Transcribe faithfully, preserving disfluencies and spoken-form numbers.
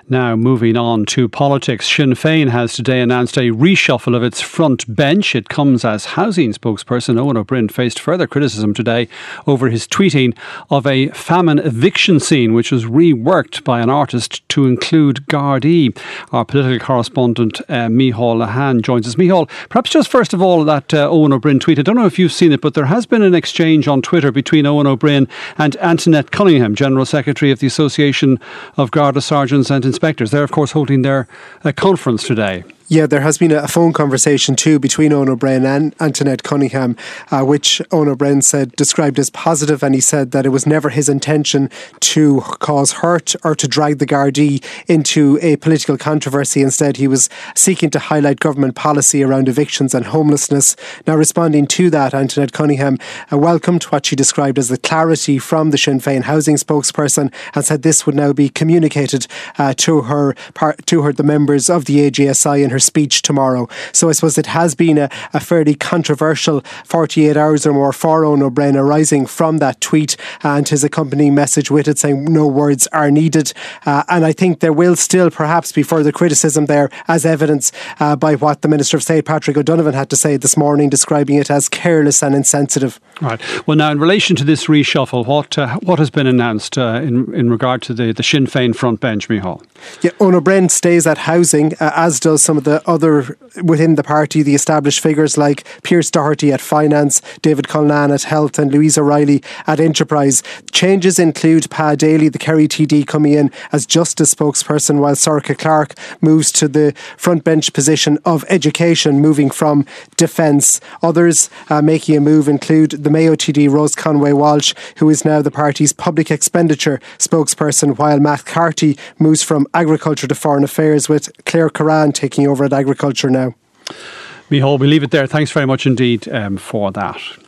Now, moving on to politics. Sinn Féin has today announced a reshuffle of its front bench. It comes as housing spokesperson Eoin Ó Broin faced further criticism today over his tweeting of a famine eviction scene, which was reworked by an artist to include Gardaí. Our political correspondent, uh, Micheál Lehane, joins us. Micheál, perhaps just first of all, that uh, Eoin Ó Broin tweet. I don't know if you've seen it, but there has been an exchange on Twitter between Eoin Ó Broin and Antoinette Cunningham, General Secretary of the Association of Garda Sergeants and Inspectors. They're, of course, holding their uh, conference today. Yeah, there has been a phone conversation too between Eoin Ó Broin and Antoinette Cunningham, uh, which Eoin Ó Broin said described as positive, and he said that it was never his intention to cause hurt or to drag the Gardaí into a political controversy. Instead, he was seeking to highlight government policy around evictions and homelessness. Now, responding to that, Antoinette Cunningham uh, welcomed what she described as the clarity from the Sinn Féin housing spokesperson, and said this would now be communicated uh, to her, par- to her, the members of the A G S I in her speech tomorrow. So I suppose it has been a, a fairly controversial forty-eight hours or more for Eoin Ó Broin, arising from that tweet and his accompanying message with it saying no words are needed. Uh, and I think there will still perhaps be further criticism there, as evidenced uh, by what the Minister of State, Patrick O'Donovan, had to say this morning, describing it as careless and insensitive. Right. Well, now, in relation to this reshuffle, what uh, what has been announced uh, in, in regard to the, the Sinn Féin front bench, Micheál? Yeah, Eoin Ó Broin stays at housing, uh, as does some of the other within the party, the established figures like Pearse Doherty at Finance, David Cullinane at Health and Louise O'Reilly at Enterprise. Changes include Pa Daly, the Kerry T D, coming in as Justice spokesperson, while Sorcha Clark moves to the front bench position of Education, moving from Defence. Others uh, making a move include the Mayo T D, Rose Conway Walsh, who is now the party's Public Expenditure spokesperson, while Matt Carty moves from Agriculture to Foreign Affairs, with Claire Curran taking over at Agriculture now. Micheál, we leave it there. Thanks very much indeed um, for that.